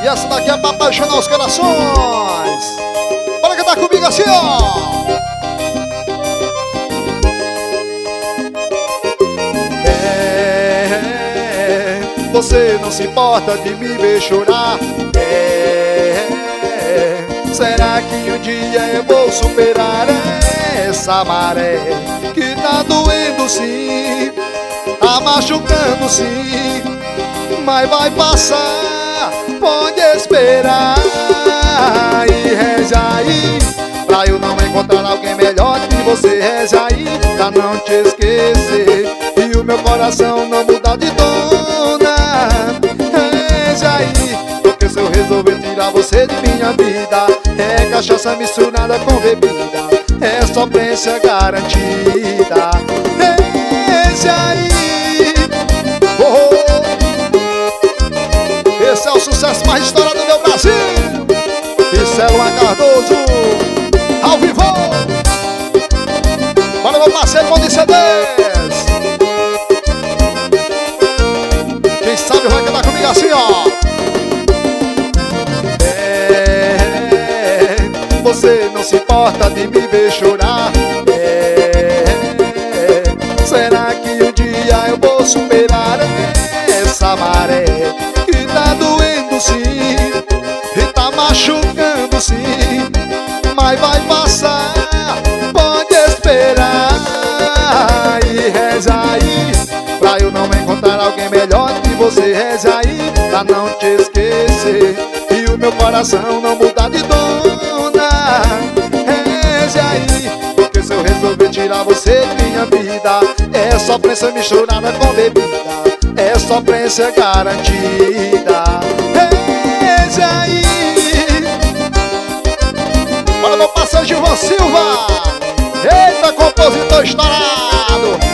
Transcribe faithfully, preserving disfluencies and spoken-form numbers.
E essa daqui é pra apaixonar os corações. Bora cantar comigo assim, ó. É, você não se importa de me ver chorar. É, será que um dia eu vou superar essa maré que tá doendo sim, tá machucando sim, mas vai passar, pode esperar. E reze aí, pra eu não encontrar alguém melhor que você. Reze aí, pra não te esquecer e o meu coração não mudar de dona. Reze aí, porque se eu resolver tirar você de minha vida, é cachaça misturada com bebida, é sofrência garantida. Reze aí, oh, oh. Esse é o sucesso mais estourado do meu Brasil. Isso é Luan Cardoso, ao vivo. Bora, meu parceiro, Mão de C Ds. Quem sabe vai cantar comigo assim, ó. É, você não se importa de me ver chorar. É, será que um dia eu vou superar essa maré que tá doendo sim, e tá machucando sim, mas vai passar, pode esperar. E reza aí, pra eu não encontrar alguém melhor que você. Reza aí, pra não te esquecer e o meu coração não mudar de dona. Reze aí, porque se eu resolver tirar você de minha vida, é sofrência misturada com bebida, é sofrência garantida. Reze aí. Bora, meu parceiro Gilvan Silva. Eita, compositor estourado.